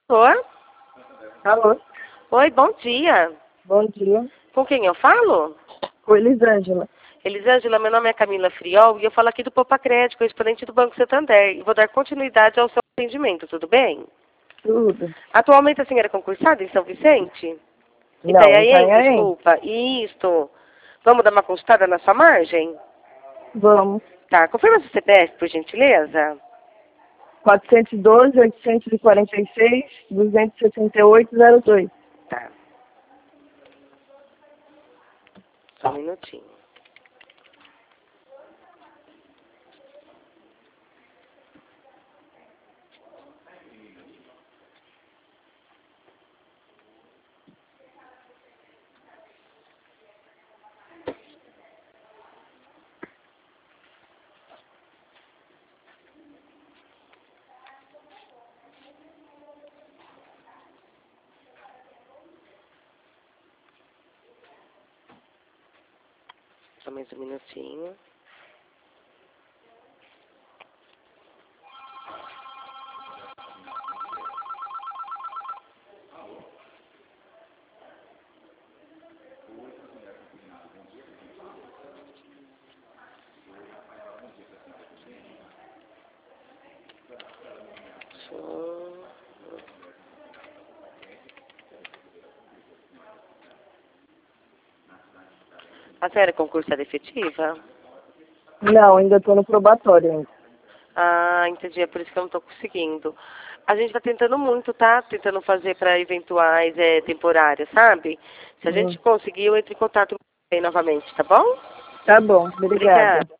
Alô? Alô, Oi, bom dia. bom dia. Com quem eu falo? Com Elisângela. Elisângela, meu nome é Camila Friol e eu falo aqui do Poupa Crédito, correspondente do Banco Santander. E vou dar continuidade ao seu atendimento, tudo bem? Tudo. Atualmente a senhora é concursada em São Vicente? Não, Itanhaém, Itanhaém? desculpa. Isto. Vamos dar uma consultada na sua margem? Vamos. Tá, confirma seu CPF, por gentileza. 412, 846, 26802. Tá, só um minutinho. Só mais um minutinho. Só- A senhora é concursada efetiva? Não, ainda estou no probatório ainda. Ah, entendi. É por isso que eu não estou conseguindo. A gente está tentando muito, tá? Tentando fazer para eventuais temporárias, sabe? Se a gente conseguir, eu entro em contato com você novamente, tá bom? Tá bom, obrigada. Obrigada.